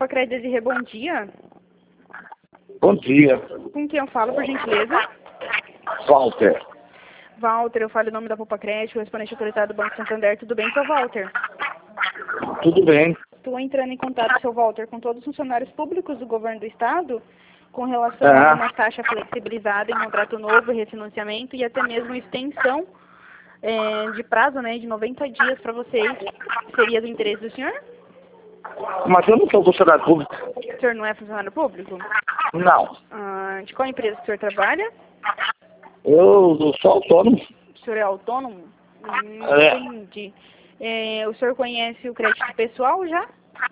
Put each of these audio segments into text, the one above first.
Crédito Desirê, bom dia. Bom dia, Com quem eu falo, por gentileza? Walter. Walter, eu falo em nome da Poupa Crédito, correspondente autorizado do Banco Santander. Tudo bem, seu Walter? Tudo bem? Estou entrando em contato, seu Walter, com todos os funcionários públicos do governo do Estado, com relação a uma taxa flexibilizada em contrato novo, refinanciamento e até mesmo extensão de prazo, né, de 90 dias para vocês. Seria do interesse do senhor? Mas eu não sou funcionário público. O senhor não é funcionário público? Não. De qual empresa que o senhor trabalha? Eu sou autônomo. O senhor é autônomo? É. Entendi. O senhor conhece o crédito pessoal já?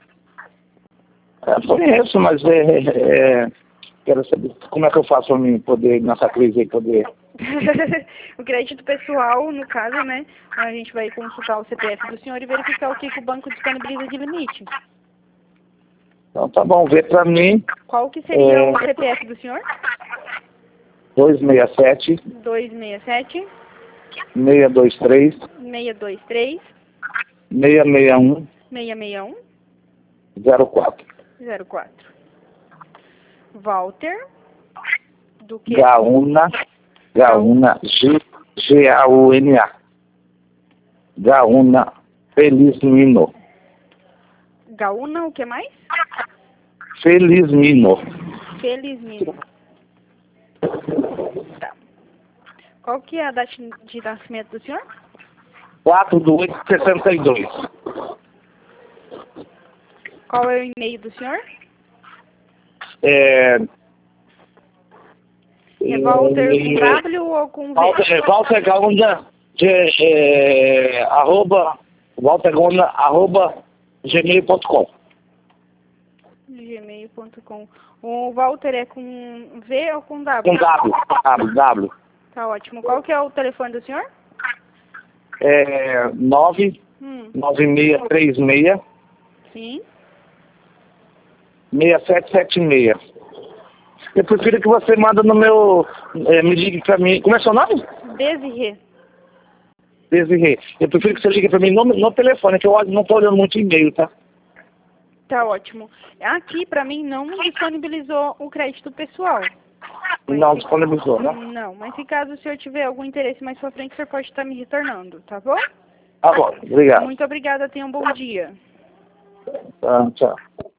Conheço, mas quero saber como é que eu faço para mim poder, nessa crise aí, poder... O crédito pessoal, no caso, né, a gente vai consultar o CPF do senhor e verificar o que o banco disponibiliza de limite. Então tá bom, vê para mim. Qual que seria o CPF do senhor? 267 267 623 623 661 661 04. 04. Walter do que? Gaúna, Gaúna, Gauna. Gaúna Felizmino. Gaúna, o que mais? Felizmino. Felizmino. Tá. Qual que é a data de nascimento do senhor? 4/8/62. Qual é o e-mail do senhor? É Walter com W ou com V? Walter Gaúna, gmail.com. Gmail.com. O Walter é com V ou com W? Com W. Tá ótimo. Qual que é o telefone do senhor? 9636 Sim. 6776. Eu prefiro que você manda no meu... me ligue pra mim... Como é seu nome? Desirê. Desirê. Eu prefiro que você ligue pra mim no telefone, que eu não tô olhando muito e-mail, tá? Tá ótimo. Aqui, pra mim, não disponibilizou o crédito pessoal. Não disponibilizou, né? Não, mas se caso o senhor tiver algum interesse mais pra frente, o senhor pode estar me retornando, tá bom? Tá bom, obrigado. Muito obrigada, tenha um bom dia. Tá, tchau.